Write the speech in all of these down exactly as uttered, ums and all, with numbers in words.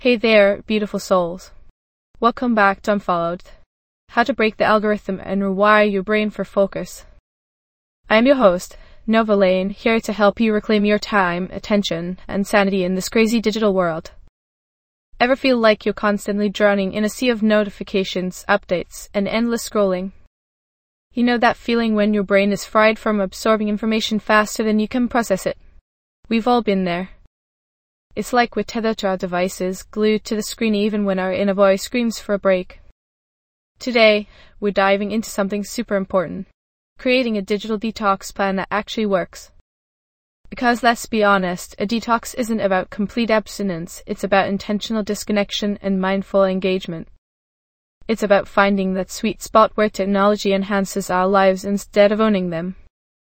Hey there, beautiful souls. Welcome back to Unfollowed. How to break the algorithm and rewire your brain for focus. I am your host, Nova Lane, here to help you reclaim your time, attention, and sanity in this crazy digital world. Ever feel like you're constantly drowning in a sea of notifications, updates, and endless scrolling? You know that feeling when your brain is fried from absorbing information faster than you can process it? We've all been there. It's like we're tethered to our devices, glued to the screen even when our inner voice screams for a break. Today, we're diving into something super important. Creating a digital detox plan that actually works. Because let's be honest, a detox isn't about complete abstinence, it's about intentional disconnection and mindful engagement. It's about finding that sweet spot where technology enhances our lives instead of owning them.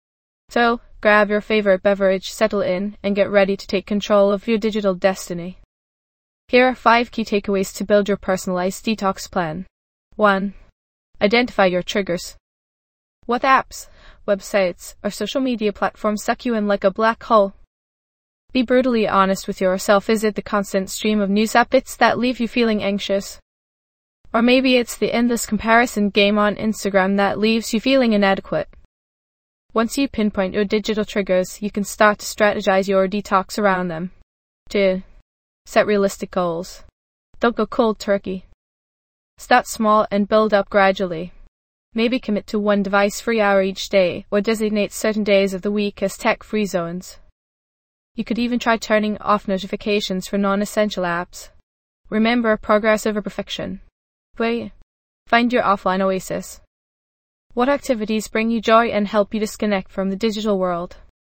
So, grab your favorite beverage, settle in, and get ready to take control of your digital destiny. Here are five key takeaways to build your personalized detox plan. one. Identify your triggers. What apps, websites, or social media platforms suck you in like a black hole? Be brutally honest with yourself. Is it the constant stream of news updates that leave you feeling anxious? Or maybe it's the endless comparison game on Instagram that leaves you feeling inadequate. Once you pinpoint your digital triggers, you can start to strategize your detox around them. two. Set realistic goals. Don't go cold turkey. Start small and build up gradually. Maybe commit to one device-free hour each day, or designate certain days of the week as tech-free zones. You could even try turning off notifications for non-essential apps. Remember, progress over perfection. Wait. Find your offline oasis. What activities bring you joy and help you disconnect from the digital world?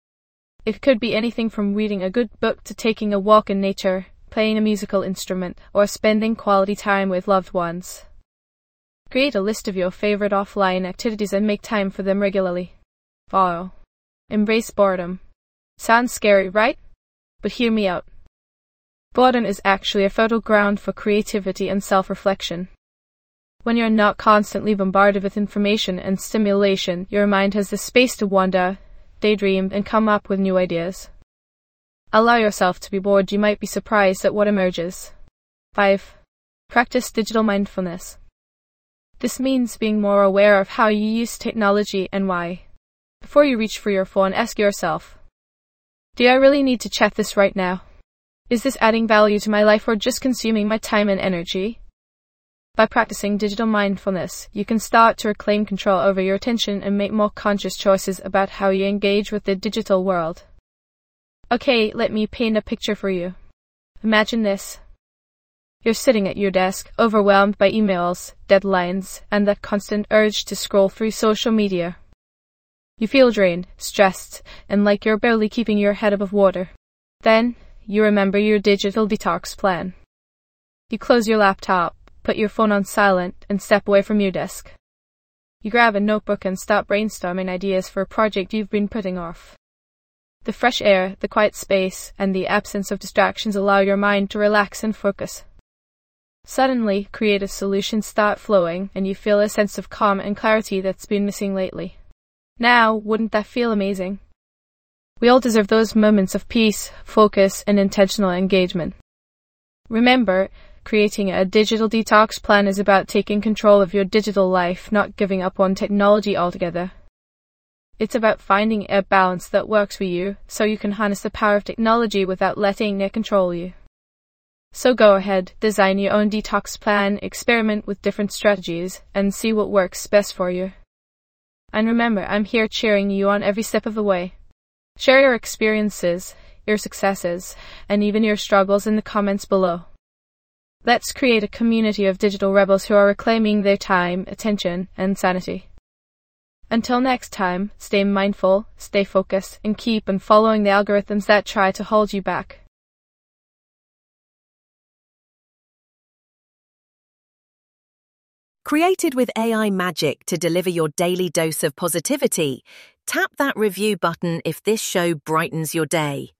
It could be anything from reading a good book to taking a walk in nature, playing a musical instrument, or spending quality time with loved ones. Create a list of your favorite offline activities and make time for them regularly. four. Embrace boredom. Sounds scary, right? But hear me out. Boredom is actually a fertile ground for creativity and self-reflection. When you're not constantly bombarded with information and stimulation, your mind has the space to wander, daydream, and come up with new ideas. Allow yourself to be bored. You might be surprised at what emerges. five. Practice digital mindfulness. This means being more aware of how you use technology and why. Before you reach for your phone, ask yourself, do I really need to check this right now? Is this adding value to my life or just consuming my time and energy? By practicing digital mindfulness, you can start to reclaim control over your attention and make more conscious choices about how you engage with the digital world. Okay, let me paint a picture for you. Imagine this. You're sitting at your desk, overwhelmed by emails, deadlines, and that constant urge to scroll through social media. You feel drained, stressed, and like you're barely keeping your head above water. Then, you remember your digital detox plan. You close your laptop, put your phone on silent, and step away from your desk. You grab a notebook and start brainstorming ideas for a project you've been putting off. The fresh air, the quiet space, and the absence of distractions allow your mind to relax and focus. Suddenly, creative solutions start flowing, and you feel a sense of calm and clarity that's been missing lately. Now, wouldn't that feel amazing? We all deserve those moments of peace, focus, and intentional engagement. Remember, creating a digital detox plan is about taking control of your digital life, not giving up on technology altogether. It's about finding a balance that works for you, so you can harness the power of technology without letting it control you. So go ahead, design your own detox plan, experiment with different strategies, and see what works best for you. And remember, I'm here cheering you on every step of the way. Share your experiences, your successes, and even your struggles in the comments below. Let's create a community of digital rebels who are reclaiming their time, attention, and sanity. Until next time, stay mindful, stay focused, and keep on following the algorithms that try to hold you back. Created with A I magic to deliver your daily dose of positivity, tap that review button if this show brightens your day.